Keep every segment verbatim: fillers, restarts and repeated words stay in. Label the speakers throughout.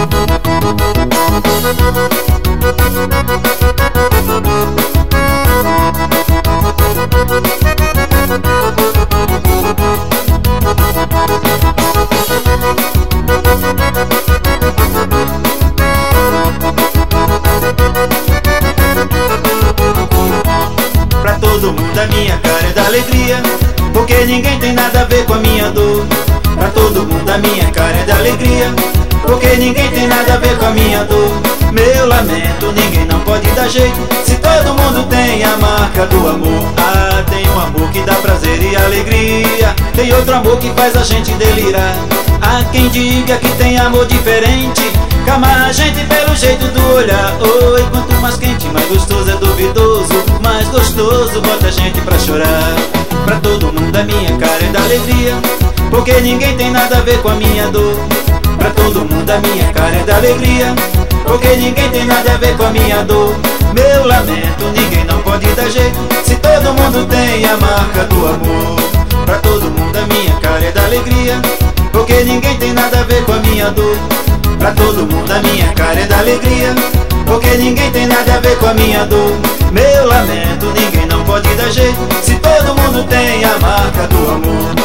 Speaker 1: Pra todo mundo a minha cara é da alegria, porque ninguém tem nada a ver com a minha dor. Pra todo mundo a minha cara é da alegria, porque ninguém tem nada a ver com a minha dor. Meu lamento, ninguém não pode dar jeito, se todo mundo tem a marca do amor. Ah, tem um amor que dá prazer e alegria, tem outro amor que faz a gente delirar. Há quem diga que tem amor diferente, que ama a gente pelo jeito do olhar. Oi, quanto mais quente, mais gostoso é duvidoso, mais gostoso bota a gente pra chorar. Pra todo mundo a minha cara é da alegria, porque ninguém tem nada a ver com a minha dor. Pra todo mundo a minha cara é da alegria, porque ninguém tem nada a ver com a minha dor. Meu lamento, ninguém não pode dar jeito, se todo mundo tem a marca do amor. Pra todo mundo a minha cara é da alegria, porque ninguém tem nada a ver com a minha dor. Pra todo mundo a minha cara é da alegria, porque ninguém tem nada a ver com a minha dor. Meu lamento, ninguém não pode dar jeito, se todo mundo tem a marca do amor.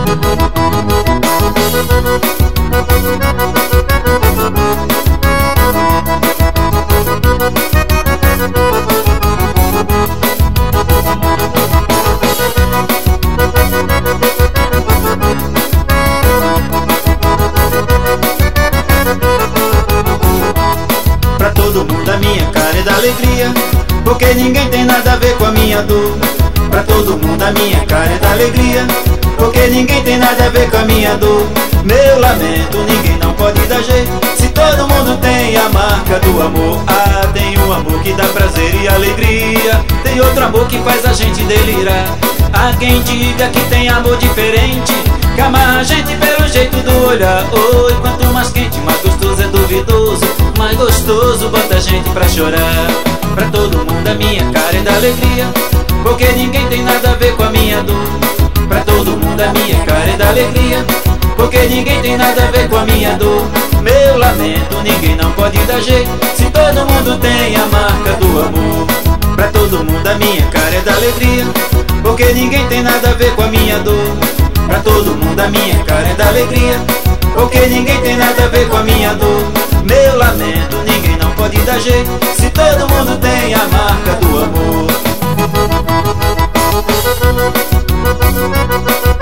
Speaker 1: Pra todo mundo a minha cara é da alegria, porque ninguém tem nada a ver com a minha dor. Pra todo mundo a minha cara é da alegria, porque ninguém tem nada a ver com a minha dor. Meu lamento, ninguém não pode dar jeito, se todo mundo tem a marca do amor. Ah, tem um amor que dá prazer e alegria, tem outro amor que faz a gente delirar. Há quem diga que tem amor diferente, que ama a gente pelo jeito do olhar. Oi, quanto mais quente, mais gostoso é duvidoso, mais gostoso bota a gente pra chorar. Pra todo mundo a minha cara é da alegria, porque ninguém tem nada a ver com a minha dor. Pra todo mundo a minha cara é da alegria, porque ninguém tem nada a ver com a minha dor. Meu lamento, ninguém não pode dar jeito, se todo mundo tem a marca do amor. Pra todo mundo a minha cara é da alegria, porque ninguém tem nada a ver com a minha dor. Pra todo mundo a minha cara é da alegria, porque ninguém tem nada a ver com a minha dor. Meu lamento, ninguém não pode dar jeito, se todo mundo tem a marca do amor.